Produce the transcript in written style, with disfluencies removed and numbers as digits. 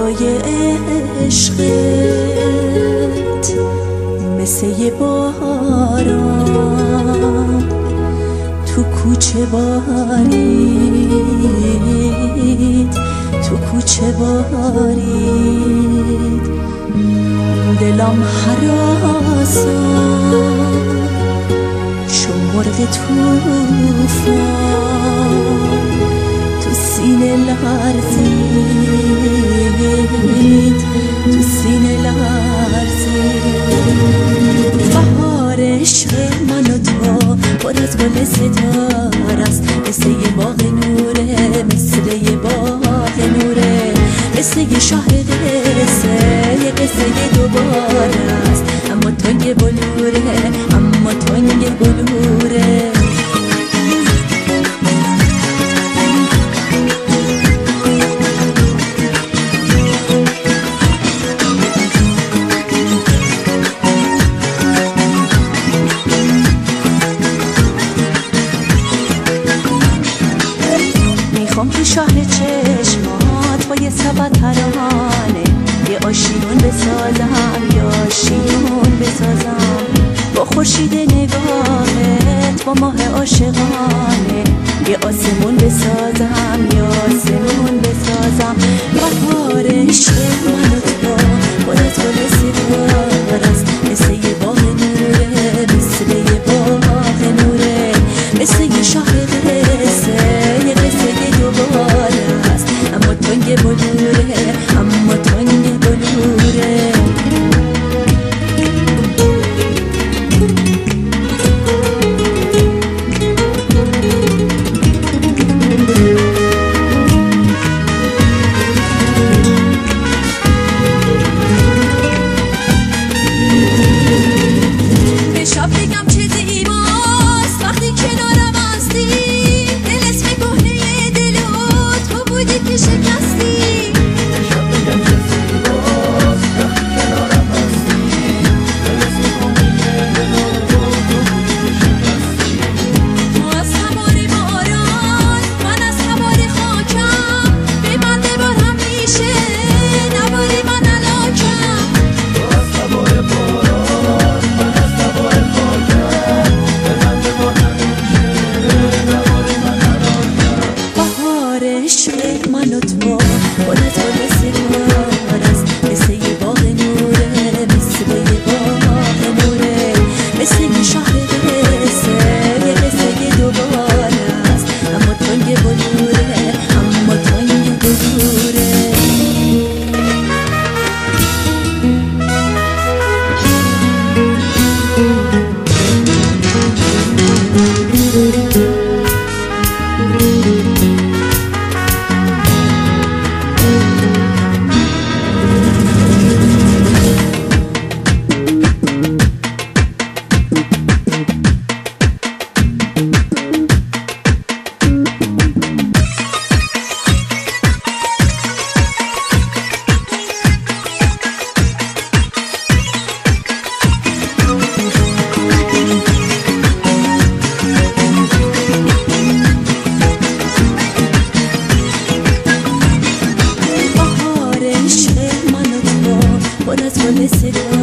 هوای عشقت مثل یه باران تو کوچه بارید، تو کوچه بارید. دلم هراسان چون مرغ توفان تو سینه لرزید، تو سینه لرزید. بهار عشق من و تو پر از گل ستاره است، مثل یه باغ نوره، مثل یه باغ نوره، مثل یه شهر قصه، یه قصه دوباره است. اما تنگ بلوره، اما تنگ بلوره. میخوام تو شهر چشمات با یه سبت ترانه یه آشیون بسازم، یه آشیون بسازم با خورشید نگاهت، با ماه عاشقانه یه آسمون بسازم، یه آسمون بسازم. بهار عشق من و تو پر از گل ستاره است، مثل یه باغ نوره، مثل یه باغ نوره، مثل یه شهر قصه، یه قصه دوباره است. اما تنگ بلوره، اما تنگ بلوره. من و تو پر از گل ستاره است، مثل یه باغ نوره، مثل یه باغ نوره، مثل یه شهر قصه، یه قصه دوباره است. اما تنگ بلوره، اما تنگ بلوره. پر از گل ستاره